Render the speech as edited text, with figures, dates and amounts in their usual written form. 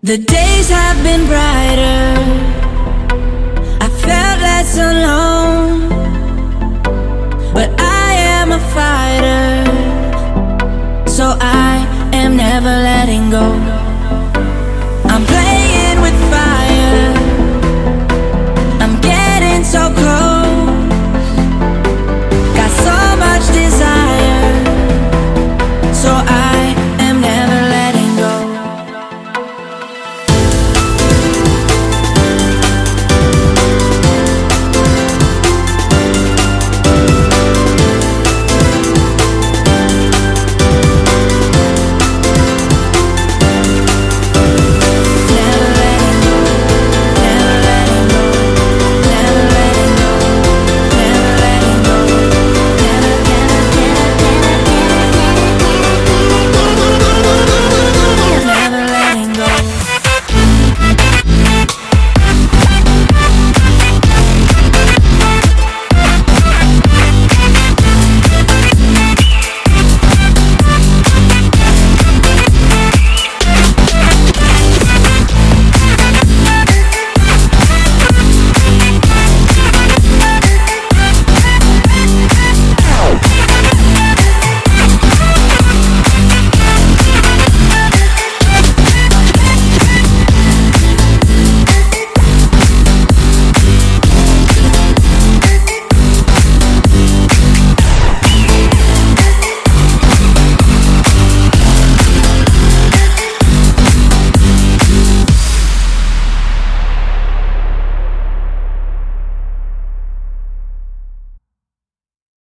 The days have been brighter, I felt less alone, but I am a fighter, so I am never letting go.